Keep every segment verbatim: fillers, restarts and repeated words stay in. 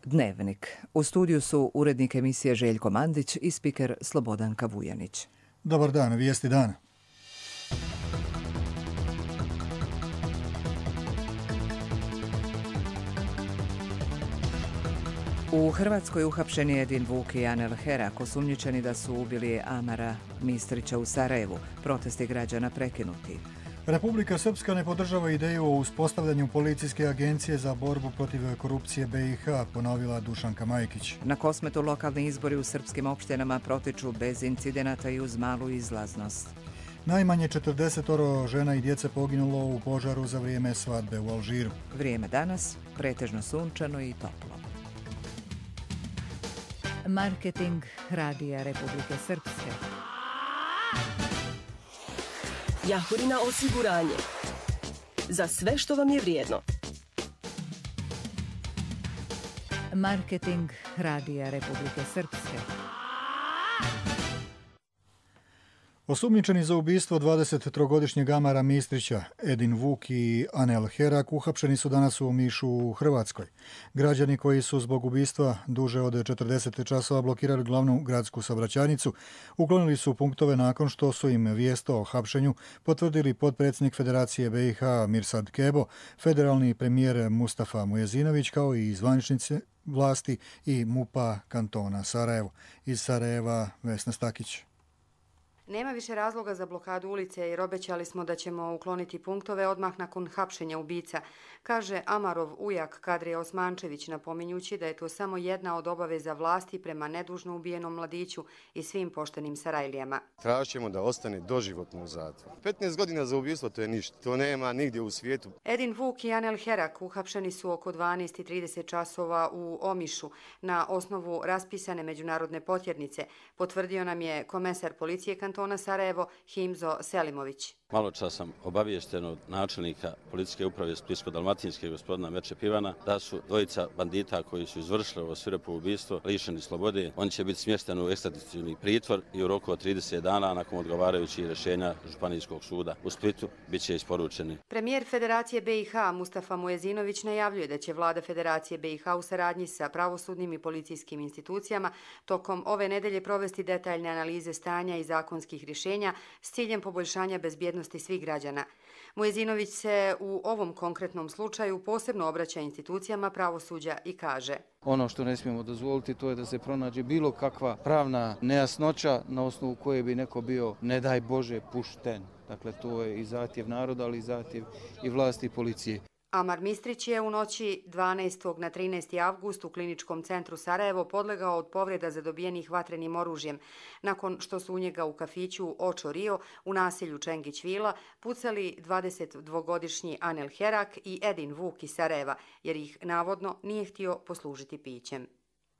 Dnevnik. U studiju su urednik emisije Željko Mandić i spiker Slobodanka Vujanić. Dobar dan, vijesti dana. U Hrvatskoj uhapšen je Edin Vuk i Anel Herak, osumnjičeni da su ubili Amara Mistrića u Sarajevu. Protesti građana prekinuti. Republika Srpska ne podržava ideju o uspostavljanju policijske agencije za borbu protiv korupcije B i H, ponovila Dušanka Majkić. Na Kosmetu lokalni izbori u srpskim opštinama protiču bez incidenata i uz malu izlaznost. Najmanje četrdeset žena i djece poginulo u požaru za vrijeme svadbe u Alžiru. Vrijeme danas, pretežno sunčano i toplo. Marketing Radija Republike Srpske. Jahorina osiguranje. Za sve što vam je vrijedno. Marketing Radija Republike Srpske. Osumnjičeni za ubistvo dvadesettrogodišnjeg Amara Mistrića, Edin Vuk i Anel Herak uhapšeni su danas u Omišu u Hrvatskoj. Građani koji su zbog ubistva duže od četrdeset časova blokirali glavnu gradsku saobraćajnicu, uklonili su punktove nakon što su im vijest o hapšenju potvrdili potpredsjednik Federacije B i H Mirsad Kebo, federalni premijer Mustafa Mujezinović kao i zvaničnici vlasti i MUP-a kantona Sarajevo. Iz Sarajeva Vesna Stakić. Nema više razloga za blokadu ulice jer obećali smo da ćemo ukloniti punktove odmah nakon hapšenja ubica, kaže Amarov ujak Kadrija Osmančević, napominjući da je to samo jedna od obaveza vlasti prema nedužno ubijenom mladiću i svim poštenim Sarajlijama. Tražit ćemo da ostane doživotno u zatvoru. petnaest godina za ubistvo to je ništa, to nema nigdje u svijetu. Edin Vuk i Anel Herak uhapšeni su oko dvanaest i trideset časova u Omišu na osnovu raspisane međunarodne potjernice, potvrdio nam je komesar policije kantona Sarajevo Himzo Selimović. Malo čas sam obaviješten od načelnika policijske uprave Splitsko-dalmatinske gospodina Meče Pivana da su dvojica bandita koji su izvršili ovo svirepo ubistvo lišeni slobode. On će biti smješten u ekstradicionalni pritvor i u roku od trideset dana nakon odgovarajućih rješenja Županijskog suda u Splitu bit će isporučeni. Premijer Federacije B i H Mustafa Mujezinović najavljuje da će vlada Federacije B i H u saradnji sa pravosudnim i policijskim institucijama tokom ove nedelje provesti detaljne analize stanja i zakonskih rješenja s ciljem poboljšanja bezbjednosti svih građana. Mujezinović se u ovom konkretnom slučaju posebno obraća institucijama pravosuđa i kaže: Ono što ne smijemo dozvoliti to je da se pronađe bilo kakva pravna nejasnoća na osnovu koje bi neko bio, ne daj Bože, pušten. Dakle, to je i zahtjev naroda, ali i zahtjev i vlasti i policije. Amar Mistrić je u noći dvanaestog na trinaesti avgust u kliničkom centru Sarajevo podlegao od povreda zadobijenih vatrenim oružjem, nakon što su u njega u kafiću Očo Rio u naselju Čengić Vila pucali dvadesetdvogodišnji Anel Herak i Edin Vuk iz Sarajeva, jer ih navodno nije htio poslužiti pićem.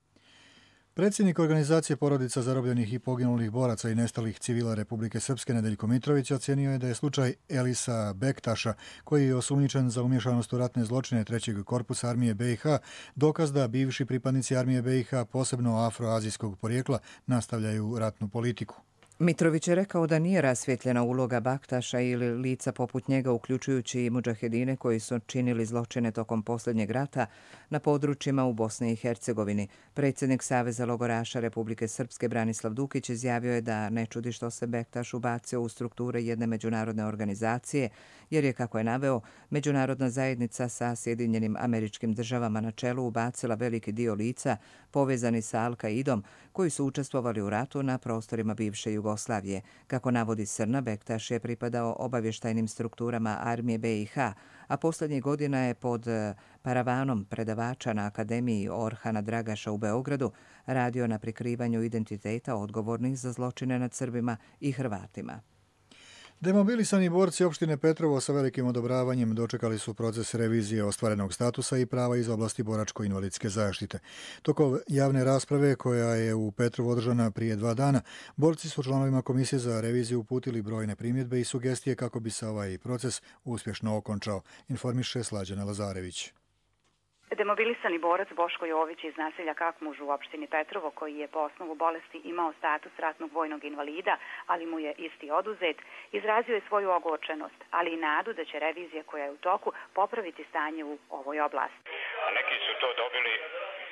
Predsjednik organizacije porodica zarobljenih i poginulih boraca i nestalih civila Republike Srpske Nedeljko Mitrović ocjenio je da je slučaj Elisa Bektaša, koji je osumnjičen za umješanost u ratne zločine trećeg korpusa armije B i H, dokaz da bivši pripadnici armije B i H, posebno afroazijskog porijekla, nastavljaju ratnu politiku. Mitrović je rekao da nije rasvjetljena uloga Baktaša ili lica poput njega, uključujući i mudžahedine koji su činili zločine tokom posljednjeg rata na područjima u Bosni i Hercegovini. Predsjednik Saveza logoraša Republike Srpske Branislav Dukić izjavio je da ne čudi što se Bektaš ubacio u strukture jedne međunarodne organizacije, jer je, kako je naveo, međunarodna zajednica sa Sjedinjenim Američkim Državama na čelu ubacila veliki dio lica povezani sa Al-Kaidom koji su učestvovali u ratu na prostorima bivše Jugoslavije. Kako navodi Srna, Bektaš je pripadao obavještajnim strukturama armije B i H, a posljednjih godina je pod paravanom predavača na Akademiji Orhana Dragaša u Beogradu radio na prikrivanju identiteta odgovornih za zločine nad Srbima i Hrvatima. Demobilisani borci opštine Petrovo sa velikim odobravanjem dočekali su proces revizije ostvarenog statusa i prava iz oblasti boračko-invalidske zaštite. Tokom javne rasprave koja je u Petrovu održana prije dva dana, borci su članovima Komisije za reviziju uputili brojne primjedbe i sugestije kako bi se ovaj proces uspješno okončao, informiše Slađana Lazarević. Demobilisani borac Boško Jović iz naselja Kakmuž u opštini Petrovo, koji je po osnovu bolesti imao status ratnog vojnog invalida, ali mu je isti oduzet, izrazio je svoju ogorčenost, ali i nadu da će revizija koja je u toku popraviti stanje u ovoj oblasti. A neki su to dobili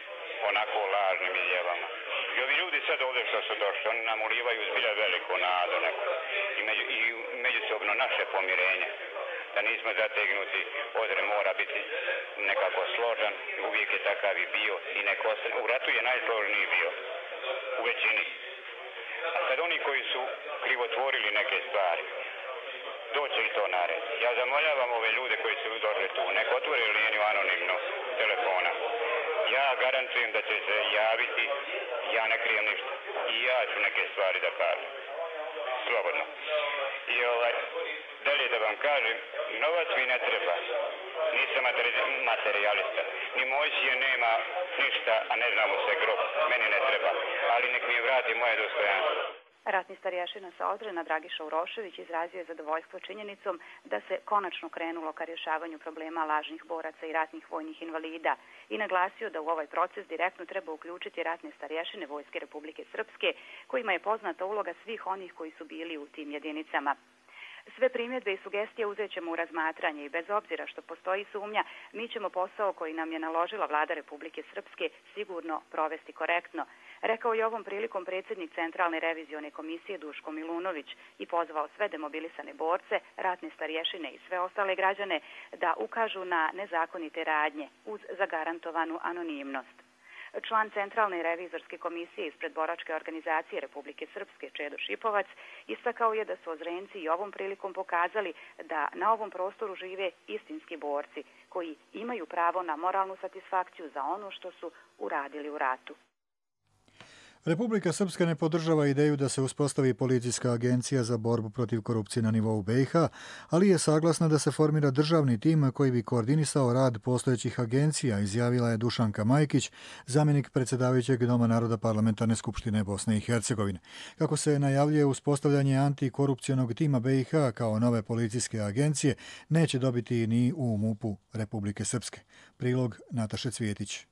onako lažnim izjavama. I ovi ljudi sad ovdje što su došli, oni nam ulivaju zbilja veliku nadu neku. I, među, i međusobno naše pomirenje. Da nismo zategnuti, odre mora biti nekako složan, uvijek je takav i bio i neko u ratu je najsložniji bio, u većini. A sad oni koji su krivotvorili neke stvari, doće i to na red. Ja zamoljavam ove ljude koji su došli tu, nek otvore liniju anonimno telefona. Ja garantujem da će se javiti, ja ne krijem ništa. I ja ću neke stvari da kažem. Slobodno. I ovaj, dalje da vam kažem, novac mi ne treba. Nisam materijalista. Ni Mojsije nema ništa, a ne znamo se grob. Meni ne treba. Ali nek mi vrati moje dostojanstvo. Ratni starješina sa Odrena Dragiša Urošević izrazio je zadovoljstvo činjenicom da se konačno krenulo ka rješavanju problema lažnih boraca i ratnih vojnih invalida i naglasio da u ovaj proces direktno treba uključiti ratne starješine Vojske Republike Srpske, kojima je poznata uloga svih onih koji su bili u tim jedinicama. Sve primjedbe i sugestije uzet ćemo u razmatranje i bez obzira što postoji sumnja, mi ćemo posao koji nam je naložila Vlada Republike Srpske sigurno provesti korektno, rekao je ovom prilikom predsjednik Centralne revizione komisije Duško Milunović i pozvao sve demobilisane borce, ratne starješine i sve ostale građane da ukažu na nezakonite radnje uz zagarantovanu anonimnost. Član Centralne revizorske komisije ispred boračke organizacije Republike Srpske Čedo Šipovac istakao je da su Ozrenci i ovom prilikom pokazali da na ovom prostoru žive istinski borci koji imaju pravo na moralnu satisfakciju za ono što su uradili u ratu. Republika Srpska ne podržava ideju da se uspostavi policijska agencija za borbu protiv korupcije na nivou B i H, ali je saglasna da se formira državni tim koji bi koordinisao rad postojećih agencija, izjavila je Dušanka Majkić, zamjenik predsjedavajućeg Doma naroda Parlamentarne skupštine Bosne i Hercegovine. Kako se najavljuje, uspostavljanje antikorupcionog tima B i H kao nove policijske agencije neće dobiti ni u MUP-u Republike Srpske. Prilog Nataše Cvjetić.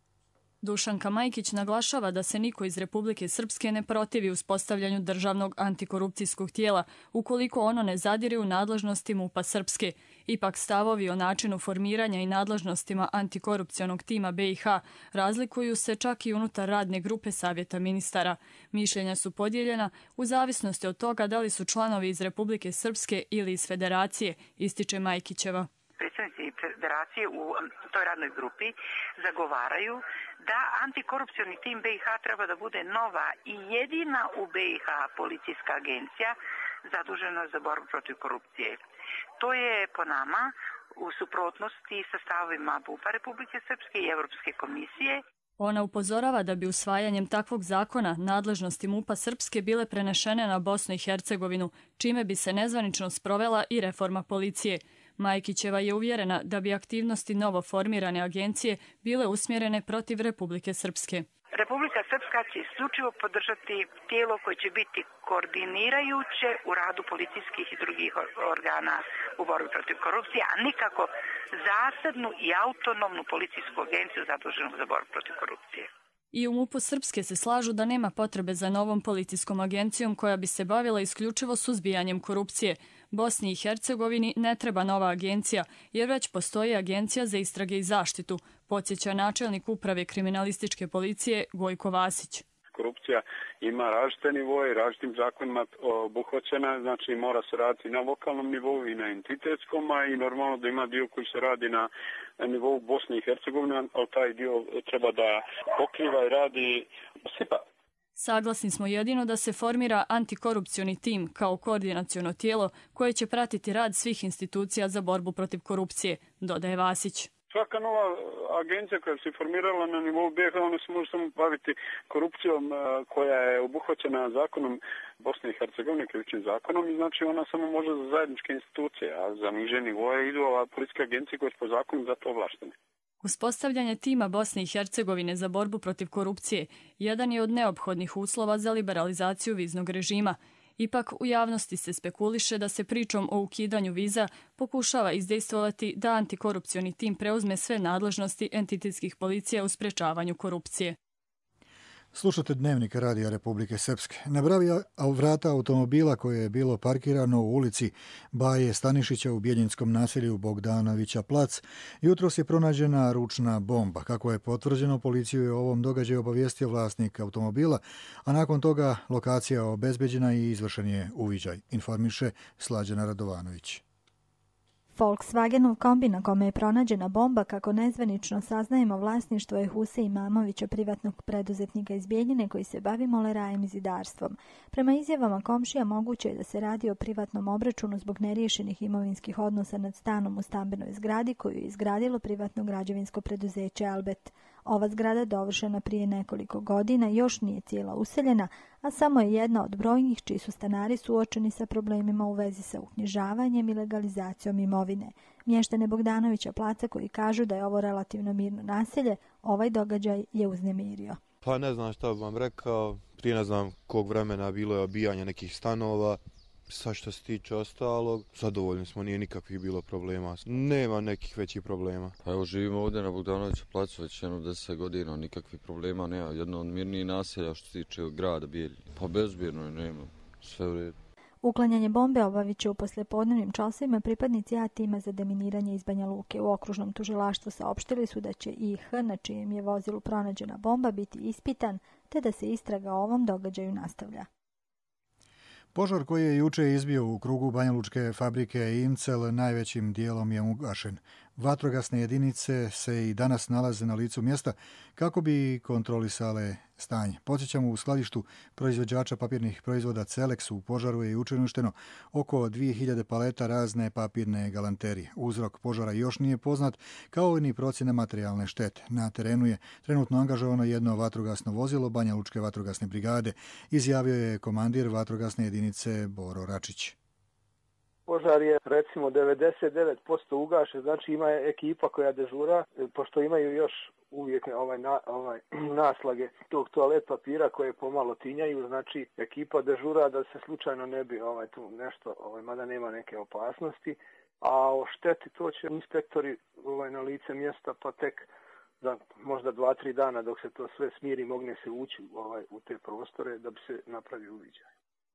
Dušanka Majkić naglašava da se niko iz Republike Srpske ne protivi uspostavljanju državnog antikorupcijskog tijela ukoliko ono ne zadire u nadležnosti MUP-a Srpske. Ipak stavovi o načinu formiranja i nadležnostima antikorupcionog tima B i H razlikuju se čak i unutar radne grupe Savjeta ministara. Mišljenja su podijeljena u zavisnosti od toga da li su članovi iz Republike Srpske ili iz Federacije, ističe Majkićeva. Predstavnici Federacije u toj radnoj grupi zagovaraju da antikorupcioni tim B i H treba da bude nova i jedina u B i H policijska agencija zadužena za borbu protiv korupcije. To je po nama u suprotnosti sa stavovima MUP-a Republike Srpske i Evropske komisije. Ona upozorava da bi usvajanjem takvog zakona nadležnosti MUP-a Srpske bile prenešene na Bosnu i Hercegovinu, čime bi se nezvanično sprovela i reforma policije. Majkićeva je uvjerena da bi aktivnosti novo formirane agencije bile usmjerene protiv Republike Srpske. Republika Srpska će isključivo podržati tijelo koje će biti koordinirajuće u radu policijskih i drugih organa u borbi protiv korupcije, a nikako zasebnu i autonomnu policijsku agenciju zaduženu za borbu protiv korupcije. I u MUP-u Srpske se slažu da nema potrebe za novom policijskom agencijom koja bi se bavila isključivo suzbijanjem korupcije. Bosni i Hercegovini ne treba nova agencija, jer već postoji Agencija za istrage i zaštitu, podsjeća načelnik uprave kriminalističke policije Gojko Vasić. Korupcija ima različite nivoje, različitim zakonima obuhvaćena, znači mora se raditi na lokalnom nivou i na entitetskom, a i normalno da ima dio koji se radi na nivou Bosne i Hercegovine, ali taj dio treba da pokriva i radi S I P A. Saglasni smo jedino da se formira antikorupcioni tim kao koordinaciono tijelo koje će pratiti rad svih institucija za borbu protiv korupcije, dodaje Vasić. Svaka nova agencija koja se formirala na nivou B i H, ona se može samo baviti korupcijom koja je obuhvaćena zakonom Bosne i Hercegovine, krivičnim zakonom, i znači ona samo može za zajedničke institucije, a za niže nivoje idu ova policijska agencija koja je po zakonu za to ovlaštena. Uspostavljanje tima Bosne i Hercegovine za borbu protiv korupcije jedan je od neophodnih uslova za liberalizaciju viznog režima. Ipak u javnosti se spekuliše da se pričom o ukidanju viza pokušava izdejstvovati da antikorupcioni tim preuzme sve nadležnosti entitetskih policija u sprečavanju korupcije. Slušate Dnevnik Radija Republike Srpske. Na bravi vrata automobila koje je bilo parkirano u ulici Baje Stanišića u Bijeljinskom naselju Bogdanovića plac, jutros je pronađena ručna bomba. Kako je potvrđeno, policiju je o ovom događaju obavijestio vlasnik automobila, a nakon toga lokacija obezbeđena i izvršen je uviđaj, informiše Slađana Radovanović. Volkswagenov kombi na kome je pronađena bomba, kako nezvanično saznajemo, vlasništvo je Huse Imamovića, privatnog preduzetnika iz Bijeljine koji se bavi molerajem i zidarstvom. Prema izjavama komšija, moguće je da se radi o privatnom obračunu zbog neriješenih imovinskih odnosa nad stanom u stambenoj zgradi koju je izgradilo privatno građevinsko preduzeće Albet. Ova zgrada, dovršena prije nekoliko godina, još nije cijela useljena, a samo je jedna od brojnih čiji su stanari suočeni sa problemima u vezi sa uknjižavanjem i legalizacijom imovine. Mještane Bogdanovića placa koji kažu da je ovo relativno mirno naselje, ovaj događaj je uznemirio. Pa ne znam šta bih vam rekao, prije ne znam kog vremena bilo je obijanje nekih stanova. Sad što se tiče ostalog, zadovoljni smo, nije nikakvih bilo problema. Nema nekih većih problema. Pa evo, živimo ovdje na Bogdanovića placu već jedno deset godina, nikakvih problema nema. Jedno od mirnijih naselja što se tiče grada Bijeljine. Pa bezbirno je, nema, sve u redu. Uklanjanje bombe obavit će u poslijepodnevnim časovima pripadnici A tima za deminiranje iz Banja Luke. U okružnom tužilaštvu saopštili su da će I H, na čijem je vozilu pronađena bomba, biti ispitan, te da se istraga o ovom događaju nastavlja. Požar koji je juče izbio u krugu banjalučke fabrike Incel najvećim dijelom je ugašen. Vatrogasne jedinice se i danas nalaze na licu mjesta kako bi kontrolisale stanje. Podsjećamo, u skladištu proizvođača papirnih proizvoda Celex u požaru je juče uništeno oko dvije hiljade paleta razne papirne galanterije. Uzrok požara još nije poznat, kao ni procjena materijalne štete. Na terenu je trenutno angažovano jedno vatrogasno vozilo Banjalučke vatrogasne brigade, izjavio je komandir vatrogasne jedinice Boro Račić. Požar je recimo devedeset devet posto ugašen, znači ima ekipa koja dežura, pošto imaju još uvijek ovaj, na, ovaj naslage tog toalet papira koje pomalo tinjaju, znači ekipa dežura da se slučajno ne bi ovaj, tu nešto, ovaj, mada nema neke opasnosti, a o šteti to će inspektori ovaj, na lice mjesta pa tek za možda dva, tri dana dok se to sve smiri mogne se ući ovaj, u te prostore da bi se napravio uviđaj.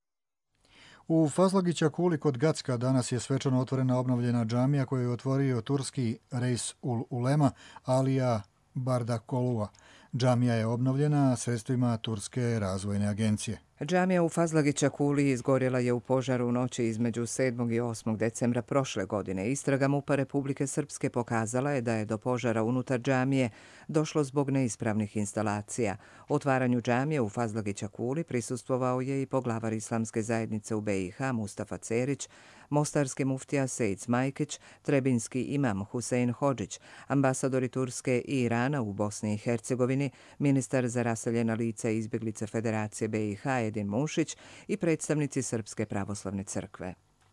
U Fazlagića Kuli kod Gacka danas je svečano otvorena obnovljena džamija koju je otvorio turski Reis ul Ulema Alija Bardakolua. Džamija je obnovljena sredstvima Turske razvojne agencije. Džamija u Fazlagića Kuli izgorjela je u požaru u noći između sedmog i osmog decembra prošle godine. Istraga MUP-a Republike Srpske pokazala je da je do požara unutar džamije došlo zbog neispravnih instalacija. Otvaranju džamije u Fazlagića Kuli prisustvovao je i poglavar islamske zajednice u B i H Mustafa Cerić, mostarski muftija Sejc Majkić, trebinski imam Husein Hodžić, ambasadori Turske i Irana u Bosni i Hercegovini, ministar za raseljena lica i izbjeglice Federacije B i H Edin Mušić i predstavnici Srpske pravoslavne crkve.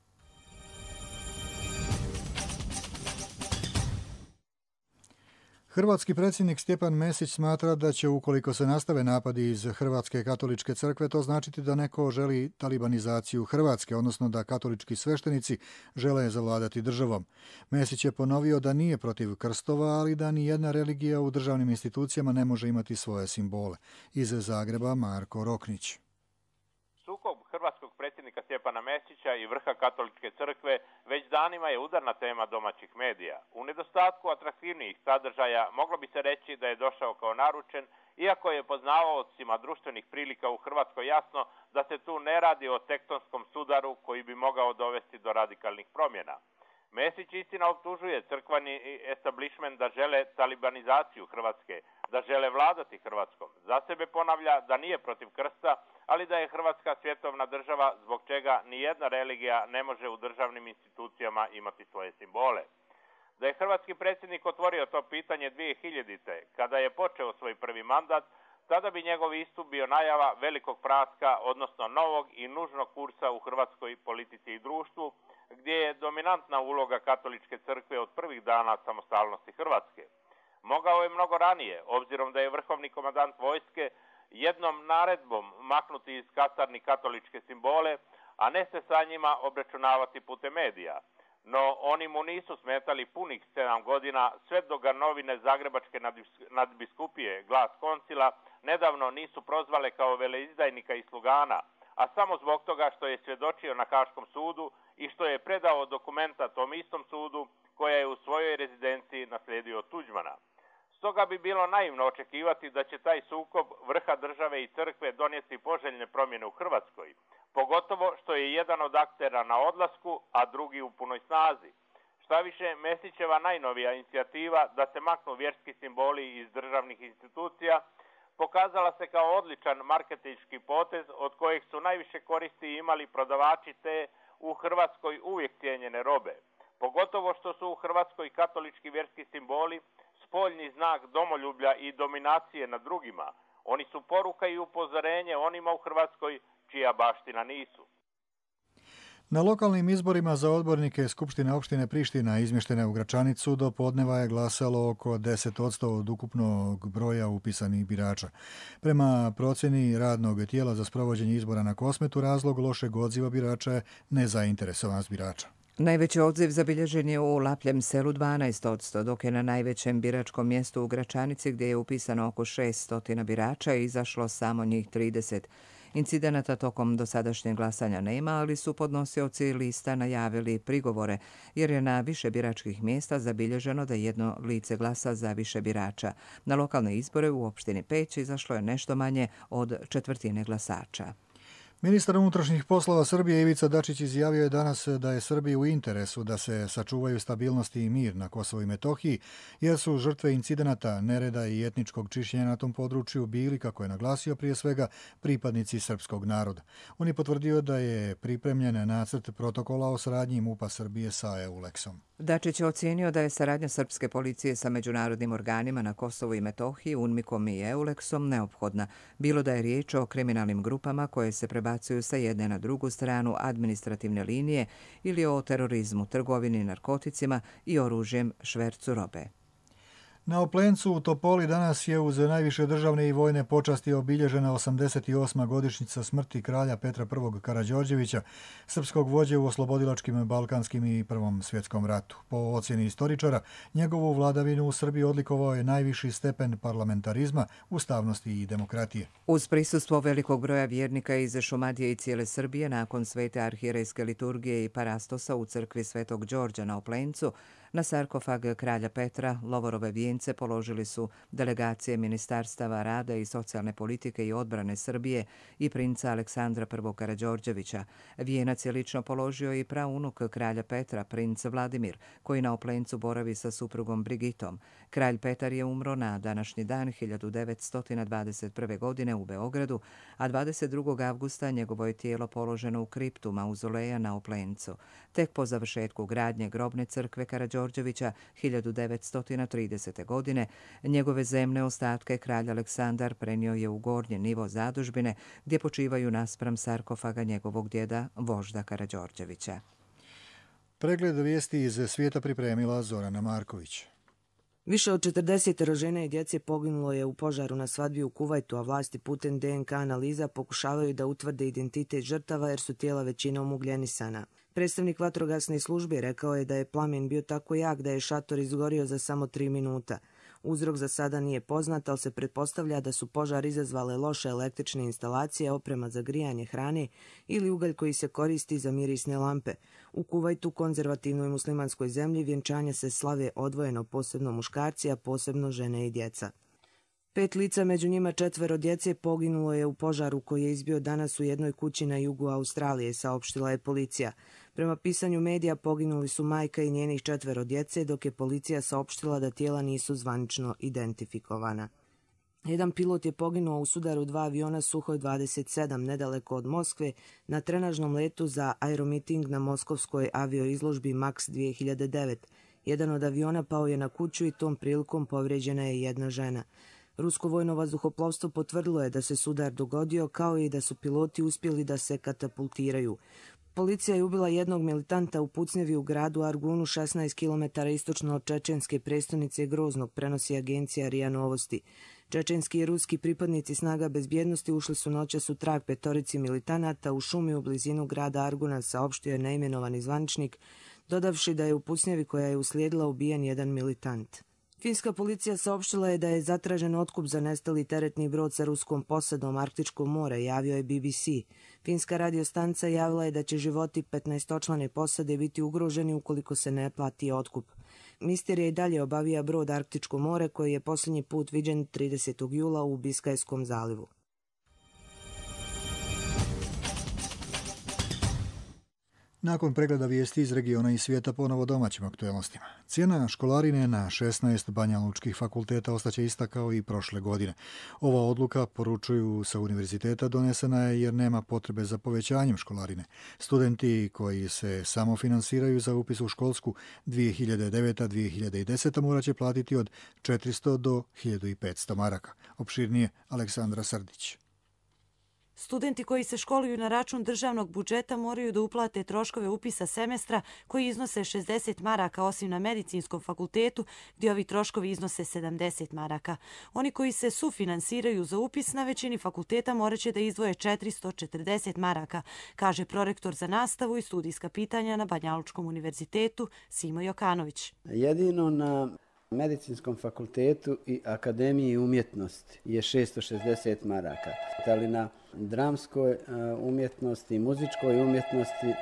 Hrvatski predsjednik Stjepan Mesić smatra da će, ukoliko se nastave napadi iz Hrvatske katoličke crkve, to značiti da neko želi talibanizaciju Hrvatske, odnosno da katolički sveštenici žele zavladati državom. Mesić je ponovio da nije protiv krstova, ali da ni jedna religija u državnim institucijama ne može imati svoje simbole. Iz Zagreba Marko Roknić. Sukob hrvatskog predsjednika Stjepana Mesića i vrha katoličke crkve već danima je udarna tema domaćih medija. U nedostatku atraktivnijih sadržaja moglo bi se reći da je došao kao naručen, iako je poznavaocima društvenih prilika u Hrvatskoj jasno da se tu ne radi o tektonskom sudaru koji bi mogao dovesti do radikalnih promjena. Mesić istina optužuje crkveni establishment da žele talibanizaciju Hrvatske, da žele vladati Hrvatskom. Za sebe ponavlja da nije protiv krsta, ali da je Hrvatska svjetovna država zbog čega nijedna religija ne može u državnim institucijama imati svoje simbole. Da je hrvatski predsjednik otvorio to pitanje dvije hiljadite, kada je počeo svoj prvi mandat, tada bi njegov istup bio najava velikog praska, odnosno novog i nužnog kursa u hrvatskoj politici i društvu, gdje je dominantna uloga katoličke crkve od prvih dana samostalnosti Hrvatske. Mogao je mnogo ranije, obzirom da je vrhovni komandant vojske jednom naredbom maknuti iz kasarni katoličke simbole, a ne se sa njima obračunavati putem medija. No oni mu nisu smetali punih sedam godina, sve dok ga novine Zagrebačke nadbiskupije Glas koncila nedavno nisu prozvale kao veleizdajnika i slugana, a samo zbog toga što je svjedočio na Haškom sudu i što je predao dokumenta tom istom sudu koja je u svojoj rezidenciji naslijedio od Tuđmana. Stoga bi bilo naivno očekivati da će taj sukob vrha države i crkve donijeti poželjne promjene u Hrvatskoj, pogotovo što je jedan od aktera na odlasku, a drugi u punoj snazi. Šta više, Mesićeva najnovija inicijativa da se maknu vjerski simboli iz državnih institucija pokazala se kao odličan marketinški potez od kojeg su najviše koristi imali prodavači te u Hrvatskoj uvijek cijenjene robe. Pogotovo što su u Hrvatskoj katolički vjerski simboli spoljni znak domoljublja i dominacije nad drugima. Oni su poruka i upozorenje onima u Hrvatskoj čija baština nisu. Na lokalnim izborima za odbornike Skupštine opštine Priština izmještene u Gračanicu do podneva je glasalo oko deset posto od ukupnog broja upisanih birača. Prema procjeni radnog tijela za sprovođenje izbora na Kosmetu, razlog lošeg odziva birača je nezainteresovanost birača. Najveći odziv zabilježen je u Lapljem selu dvanaest posto, dok je na najvećem biračkom mjestu u Gračanici, gdje je upisano oko šest stotina birača, izašlo samo njih trideset. Incidenata tokom dosadašnjeg glasanja nema, ali su podnosioci lista najavili prigovore, jer je na više biračkih mjesta zabilježeno da jedno lice glasa za više birača. Na lokalne izbore u opštini Peć izašlo je nešto manje od četvrtine glasača. Ministar unutrašnjih poslova Srbije Ivica Dačić izjavio je danas da je Srbiji u interesu da se sačuvaju stabilnost i mir na Kosovu i Metohiji, jer su žrtve incidenata, nereda i etničkog čišćenja na tom području bili, kako je naglasio, prije svega pripadnici srpskog naroda. On je potvrdio da je pripremljen nacrt protokola o saradnji MUP-a Srbije sa EULEX-om. Dačić je ocijenio da je saradnja srpske policije sa međunarodnim organima na Kosovu i Metohiji, UNMIK-om i EULEX-om neophodna, bilo da je riječ o kriminalnim grupama koje se prebacuju sa jedne na drugu stranu administrativne linije ili o terorizmu, trgovini narkoticima i oružjem, švercu robe. Na Oplencu u Topoli danas je uz najviše državne i vojne počasti obilježena osamdeset osma godišnjica smrti kralja Petra I. Karađorđevića, srpskog vođe u oslobodilačkim, balkanskim i Prvom svjetskom ratu. Po ocjeni istoričara, njegovu vladavinu u Srbiji odlikovao je najviši stepen parlamentarizma, ustavnosti i demokratije. Uz prisustvo velikog broja vjernika iz Šumadije i cijele Srbije, nakon svete arhijerejske liturgije i parastosa u crkvi Svetog Đorđa na Oplencu, na sarkofag kralja Petra lovorove vijence položili su delegacije Ministarstava rada i socijalne politike i odbrane Srbije i princa Aleksandra I. Karađorđevića. Vijenac je lično položio i praunuk kralja Petra, princ Vladimir, koji na Oplencu boravi sa suprugom Brigitom. Kralj Petar je umro na današnji dan hiljadu devetsto dvadeset prve. godine u Beogradu, a dvadeset drugog avgusta njegovo je tijelo položeno u kriptu mauzoleja na Oplencu. Tek po završetku gradnje grobne crkve Karađorđevića hiljadu devetsto tridesete. godine njegove zemne ostatke kralj Aleksandar prenio je u gornji nivo zadužbine gdje počivaju naspram sarkofaga njegovog djeda vožda Karađorđevića. Pregled vijesti iz svijeta pripremila Zorana Marković. Više od četrdeset žena i djece poginulo je u požaru na svadbi u Kuvajtu, a vlasti putem D N K analiza pokušavaju da utvrde identitet žrtava jer su tijela većinom ugljenisana. Predstavnik vatrogasne službe rekao je da je plamen bio tako jak da je šator izgorio za samo tri minuta. Uzrok za sada nije poznat, ali se pretpostavlja da su požar izazvale loše električne instalacije, oprema za grijanje hrane ili ugalj koji se koristi za mirisne lampe. U Kuvajtu, konzervativnoj muslimanskoj zemlji, vjenčanja se slave odvojeno, posebno muškarci, a posebno žene i djeca. Pet lica, među njima četvero djece, poginulo je u požaru koji je izbio danas u jednoj kući na jugu Australije, saopštila je policija. Prema pisanju medija poginuli su majka i njenih četvero djece, dok je policija saopštila da tijela nisu zvanično identifikovana. Jedan pilot je poginuo u sudaru dva aviona Suhoj dvadeset sedam nedaleko od Moskve na trenažnom letu za aeromiting na moskovskoj avioizložbi Max dvije hiljade devet. Jedan od aviona pao je na kuću i tom prilikom povrijeđena je jedna žena. Rusko vojno vazduhoplovstvo potvrdilo je da se sudar dogodio, kao i da su piloti uspjeli da se katapultiraju. Policija je ubila jednog militanta u pucnjevi u gradu Argunu, šesnaest kilometara istočno od čečenske prestonice Groznog, prenosi agencija R I A Novosti. Čečenski i ruski pripadnici snaga bezbjednosti ušli su noćas u trag petorici militanata u šumi u blizinu grada Arguna, saopštio je neimenovani zvaničnik, dodavši da je u pucnjevi koja je uslijedila ubijen jedan militant. Finska policija saopštila je da je zatražen otkup za nestali teretni brod sa ruskom posadom Arktičko more, javio je B B C. Finska radiostanca javila je da će životi petnaestočlane posade biti ugroženi ukoliko se ne plati otkup. Misterija i dalje obavija brod Arktičko more koji je posljednji put viđen tridesetog jula u Biskajskom zalivu. Nakon pregleda vijesti iz regiona i svijeta ponovo domaćim aktualnostima. Cijena školarine na šesnaest banjalučkih fakulteta ostaće ista kao i prošle godine. Ova odluka, poručuju sa univerziteta, donesena je jer nema potrebe za povećanjem školarine. Studenti koji se samo finansiraju za upis u školsku dvije hiljade devete dvije hiljade desete morat će platiti od četiristo do hiljadu petsto maraka. Opširnije Aleksandra Srdić. Studenti koji se školuju na račun državnog budžeta moraju da uplate troškove upisa semestra koji iznose šezdeset maraka, osim na medicinskom fakultetu gdje ovi troškovi iznose sedamdeset maraka. Oni koji se sufinansiraju za upis na većini fakulteta morat će da izdvoje četiristo četrdeset maraka, kaže prorektor za nastavu i studijska pitanja na Banjalučkom univerzitetu Simo Jokanović. Jedino na Medicinskom fakultetu i Akademiji umjetnosti je šesto šezdeset maraka, ali na dramskoj umjetnosti i muzičkoj umjetnosti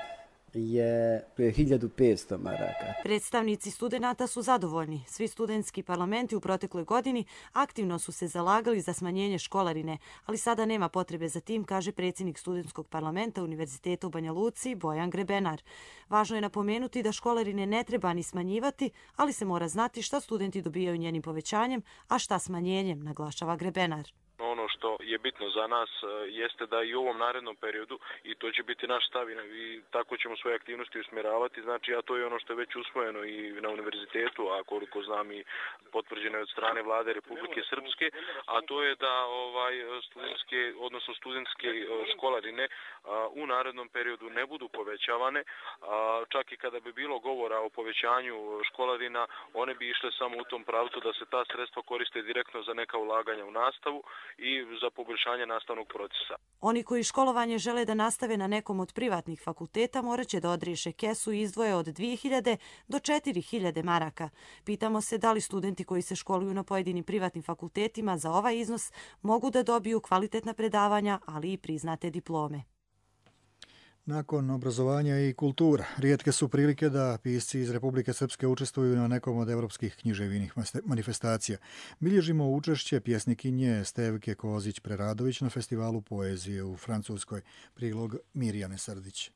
je hiljadu petsto maraka. Predstavnici studenata su zadovoljni. Svi studentski parlamenti u protekloj godini aktivno su se zalagali za smanjenje školarine, ali sada nema potrebe za tim, kaže predsjednik studentskog parlamenta Univerziteta u Banja Luci Bojan Grebenar. Važno je napomenuti da školarine ne treba ni smanjivati, ali se mora znati šta studenti dobijaju njenim povećanjem, a šta smanjenjem, naglašava Grebenar. Ono što je bitno za nas jeste da i u ovom narednom periodu, i to će biti naš stav i tako ćemo svoje aktivnosti usmjeravati, znači a to je ono što je već usvojeno i na univerzitetu, a koliko znam i potvrđeno je od strane vlade Republike Srpske, a to je da ovaj studentske, odnosno studentske školarine u narednom periodu ne budu povećavane, čak i kada bi bilo govora o povećanju školarina, one bi išle samo u tom pravcu da se ta sredstva koriste direktno za neka ulaganja u nastavu i za poboljšanje nastavnog procesa. Oni koji školovanje žele da nastave na nekom od privatnih fakulteta morat će da odriješe kesu i izdvoje od dvije hiljade do četiri hiljade maraka. Pitamo se da li studenti koji se školuju na pojedinim privatnim fakultetima za ovaj iznos mogu da dobiju kvalitetna predavanja, ali i priznate diplome. Nakon obrazovanja i kultura, rijetke su prilike da pisci iz Republike Srpske učestvuju na nekom od evropskih književnih manifestacija. Bilježimo učešće pjesnikinje Stevke Kozić-Preradović na festivalu poezije u Francuskoj. Prilog Mirjane Srdić.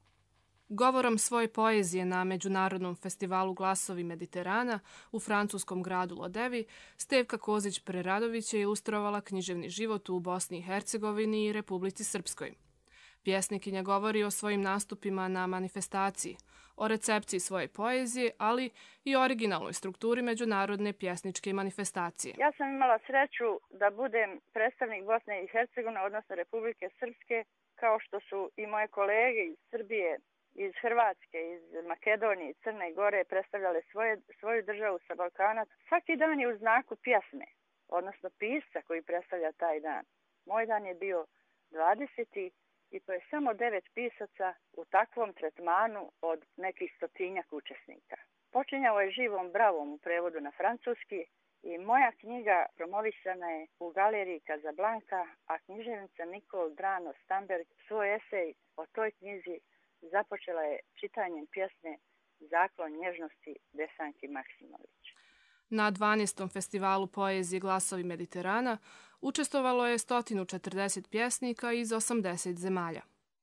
Govorom svoje poezije na Međunarodnom festivalu Glasovi Mediterana u francuskom gradu Lodevi, Stevka Kozić-Preradović je ilustrovala književni život u Bosni i Hercegovini i Republici Srpskoj. Pjesnikinja govori o svojim nastupima na manifestaciji, o recepciji svoje poezije, ali i o originalnoj strukturi međunarodne pjesničke manifestacije. Ja sam imala sreću da budem predstavnik Bosne i Hercegovine, odnosno Republike Srpske, kao što su i moje kolege iz Srbije, iz Hrvatske, iz Makedonije, iz Crne Gore predstavljale svoje, svoju državu sa Balkana. Svaki dan je u znaku pjesme, odnosno pisca koji predstavlja taj dan. Moj dan je bio dvadeseti i to je samo devet pisaca u takvom tretmanu od nekih stotinjak učesnika. Počinjao je živom bravom u prevodu na francuski i moja knjiga promovisana je u galeriji Casablanca, a književnica Nikol Drano Stamberg svoj esej o toj knjizi započela je čitanjem pjesme Zaklon nježnosti Desanki Maksimović. Na dvanaestom festivalu poezije Glasovi Mediterana učestvovalo je sto četrdeset pjesnika iz osamdeset zemalja.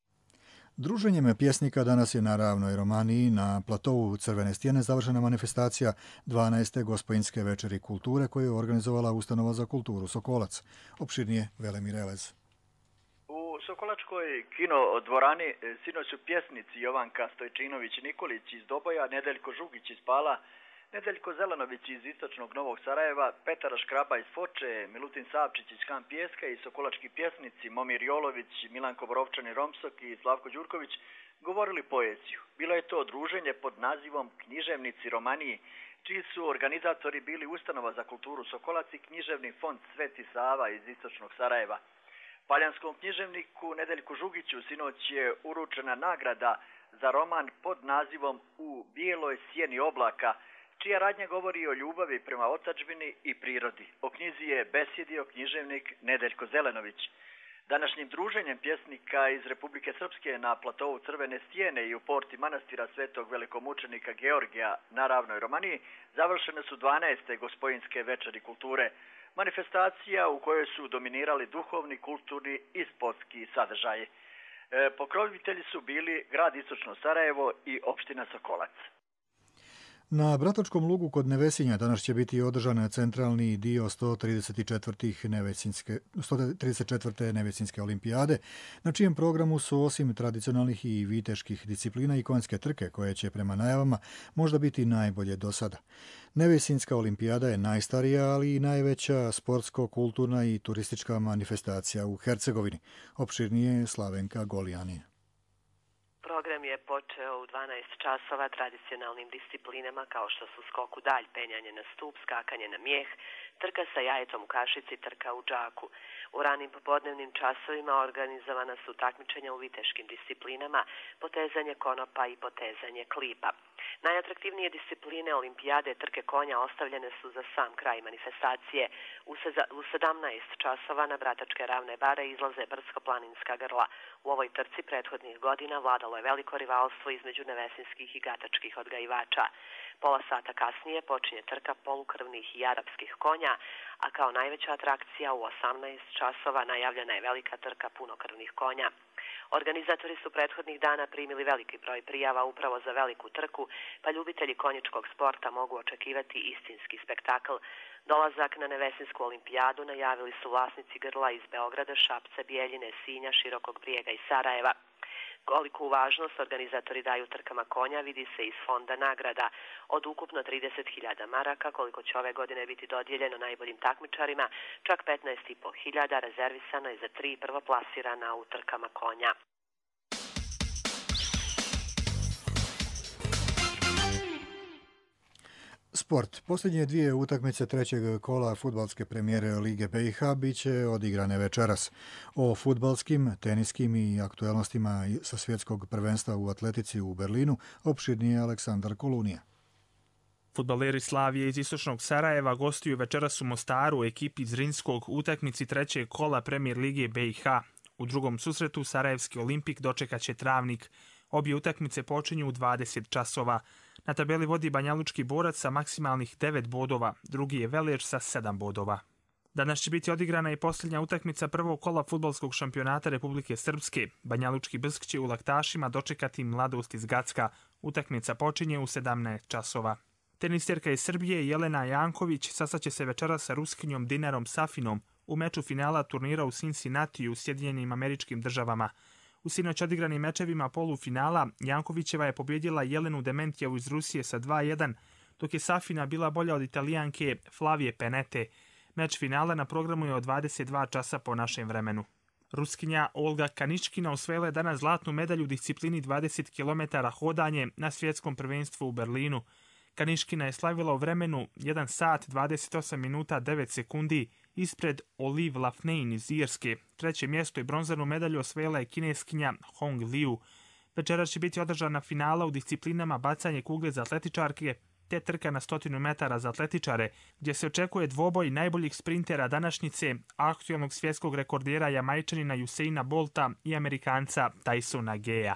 Druženjem pjesnika danas je na Ravnoj Romaniji na platovu Crvene stijene završena manifestacija dvanaeste Gospojinske večeri kulture koju je organizovala Ustanova za kulturu Sokolac. Opširnije Velemir Elez. U Sokolačkoj kino dvorani sinoć su pjesnici Jovanka Stojčinović-Nikolić iz Doboja, Nedeljko Žugić iz Pala, Nedeljko Zelenović iz istočnog Novog Sarajeva, Petar Škraba iz Foče, Milutin Savčić iz Kan Pijeska i sokolački pjesnici Momir Jolović, Milanko Borovčani Romsok i Slavko Đurković govorili poeziju. Bilo je to druženje pod nazivom Književnici Romaniji, čiji su organizatori bili Ustanova za kulturu Sokolac i književni fond Sveti Sava iz istočnog Sarajeva. Paljanskom književniku Nedeljku Žugiću sinoć je uručena nagrada za roman pod nazivom U bijeloj sjeni oblaka, čija radnja govori o ljubavi prema otadžbini i prirodi. O knjizi je besjedio književnik Nedeljko Zelenović. Današnjim druženjem pjesnika iz Republike Srpske na platovu Crvene stijene i u porti manastira Svetog velikomučenika Georgija na Ravnoj Romaniji završene su dvanaeste gospojinske večeri kulture, manifestacija u kojoj su dominirali duhovni, kulturni i sportski sadržaji. E, pokrovitelji su bili grad Istočno Sarajevo i opština Sokolac. Na Bratočkom lugu kod Nevesinja danas će biti održan centralni dio sto trideset četvrte Nevesinjske olimpijade, na čijem programu su osim tradicionalnih i viteških disciplina i konjske trke, koje će prema najavama možda biti najbolje do sada. Nevesinjska olimpijada je najstarija, ali i najveća sportsko-kulturna i turistička manifestacija u Hercegovini. Opširnije Slavenka Golijani. Program je počeo u dvanaest časova tradicionalnim disciplinama kao što su skok u dalj, penjanje na stup, skakanje na mijeh, trka sa jajetom u kašici, trka u džaku. U ranim popodnevnim časovima organizovana su takmičenja u viteškim disciplinama, potezanje konopa i potezanje klipa. Najatraktivnije discipline olimpijade trke konja ostavljene su za sam kraj manifestacije. U sedamnaest časova na Bratačke ravne bare izlaze brdsko-planinska grla. U ovoj trci prethodnih godina vladalo je veliko rivalstvo između nevesinskih i gatačkih odgajivača. Pola sata kasnije počinje trka polukrvnih i arapskih konja, a kao najveća atrakcija u osamnaest časova najavljena je velika trka punokrvnih konja. Organizatori su prethodnih dana primili veliki broj prijava upravo za veliku trku, pa ljubitelji konjičkog sporta mogu očekivati istinski spektakl. Dolazak na Nevesinsku olimpijadu najavili su vlasnici grla iz Beograda, Šapca, Bijeljine, Sinja, Širokog Brijega i Sarajeva. Koliku važnost organizatori daju trkama konja vidi se iz fonda nagrada. Od ukupno trideset hiljada maraka, koliko će ove godine biti dodijeljeno najboljim takmičarima, čak petnaest i po hiljada rezervisano je za tri prvoplasirana u trkama konja. Sport. Posljednje dvije utakmice trećeg kola fudbalske premijere Lige B i H bit će odigrane večeras. O fudbalskim, teniskim i aktuelnostima sa svjetskog prvenstva u atletici u Berlinu opširnije Aleksandar Kolunija. Fudbaleri Slavije iz Istočnog Sarajeva gostuju večeras u Mostaru u ekipi Zrinskog utakmici trećeg kola premijer Lige B i H. U drugom susretu Sarajevski Olimpik dočekaće Travnik. Obje utakmice počinju u dvadeset časova. Na tabeli vodi Banjalučki Borac sa maksimalnih devet bodova, drugi je Veleš sa sedam bodova. Danas će biti odigrana i posljednja utakmica prvog kola fudbalskog šampionata Republike Srpske. Banjalučki Brsk će u Laktašima dočekati Mladost iz Gacka. Utakmica počinje u sedamnaest časova. Tenisterka iz Srbije Jelena Janković sastaće se večeras sa Ruskinjom Dinarom Safinom u meču finala turnira u Cincinnatiju u Sjedinjenim Američkim Državama. U sinoć odigranim mečevima polufinala Jankovićeva je pobjedila Jelenu Dementjevu iz Rusije sa dva jedan, dok je Safina bila bolja od Italijanke Flavije Penete. Meč finala na programu je od dvadeset dva časa po našem vremenu. Ruskinja Olga Kaniškina osvojila je danas zlatnu medalju u disciplini dvadeset kilometara hodanje na svjetskom prvenstvu u Berlinu. Kaniškina je slavila u vremenu jedan sat dvadeset osam minuta devet sekundi ispred Olive Lafnein iz Irske. Treće mjesto i bronzanu medalju osvojila je kineskinja Hong Liu. Večeras će biti održana finala u disciplinama bacanje kugle za atletičarke te trka na stotinu metara za atletičare, gdje se očekuje dvoboj najboljih sprintera današnjice, aktualnog svjetskog rekordera Jamajčanina Usaina Bolta i Amerikanca Tysona Geja.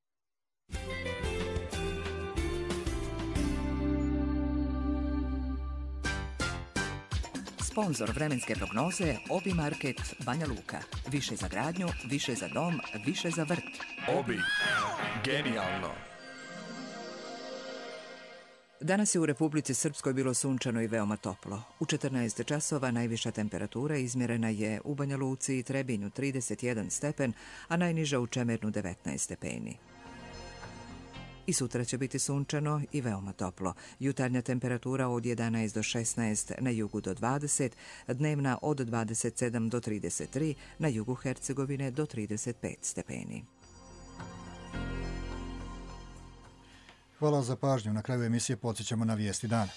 Sponzor vremenske prognoze Obi Market Banja Luka. Više za gradnju, više za dom, više za vrt. Obi. Genijalno. Danas je u Republici Srpskoj bilo sunčano i veoma toplo. U četrnaest časova najviša temperatura izmjerena je u Banja Luci i Trebinju trideset jedan stepen, a najniža u Čemernu devetnaest stepeni. I sutra će biti sunčano i veoma toplo. Jutarnja temperatura od jedanaest do šesnaest, na jugu do dvadeset, dnevna od dvadeset sedam do trideset tri, na jugu Hercegovine do trideset pet stepeni. Hvala za pažnju. Na kraju emisije podsjećamo na vijesti dana.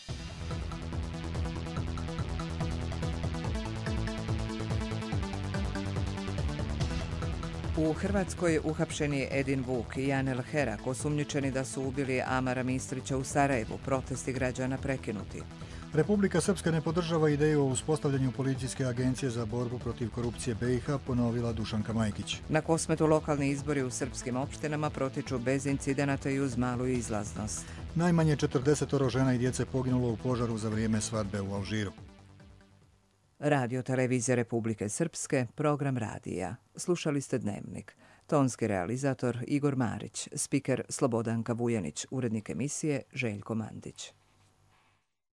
U Hrvatskoj uhapšen je Edin Vuk i Anel Herak, osumnjičeni da su ubili Amara Mistrića u Sarajevu, protesti građana prekinuti. Republika Srpska ne podržava ideju o uspostavljanju policijske agencije za borbu protiv korupcije B i H, ponovila Dušanka Majkić. Na Kosmetu lokalni izbori u srpskim opštinama protiču bez incidenata i uz malu izlaznost. Najmanje četrdeset žena i djece poginulo u požaru za vrijeme svadbe u Alžiru. Radio Televizija Republike Srpske, program radija. Slušali ste Dnevnik. Tonski realizator Igor Marić, spiker Slobodanka Vujanić, urednik emisije Željko Mandić.